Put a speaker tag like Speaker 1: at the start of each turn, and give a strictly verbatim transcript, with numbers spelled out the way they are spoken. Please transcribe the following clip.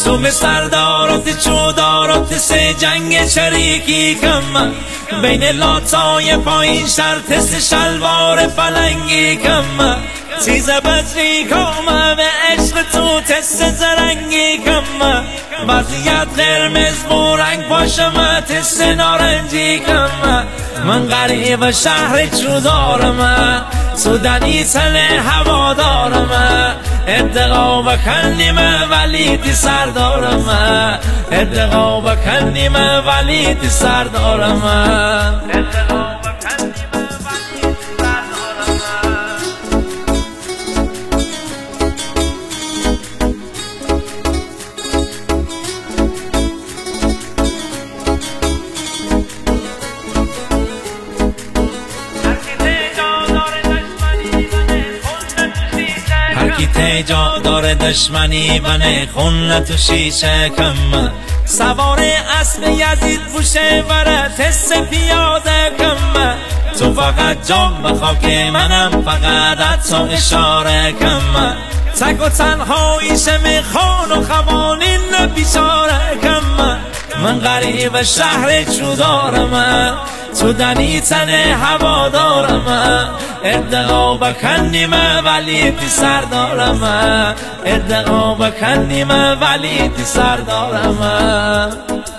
Speaker 1: تو سردارات چودارات سه جنگ چریکی کم بین لاتای پایین شرطس شلوار پلنگی کم چیز بدری کم به عشق تو تست زرنگی کم وضعیت قرمز بورنگ پاشم تست نارنجی کم من غریب شهر چودارم سودنی تل هوا دارم ادقا بکنیم ولیدی سردارم ادقا بکنیم ولیدی سردارم جا داره دشمنی بنه خون تو شیشه کم سوار اسب یزید پوشه وره تست پیاده کم تو فقط جام به خاک منم فقط تو اشاره کم تک و تنهاییشه میخوان و خوانین بیچاره کم من غریب شهر چودارم تو دنی تن هوا دارم ادقا بکنیم ولیدی سردارم ادقا بکنیم ولیدی سردارم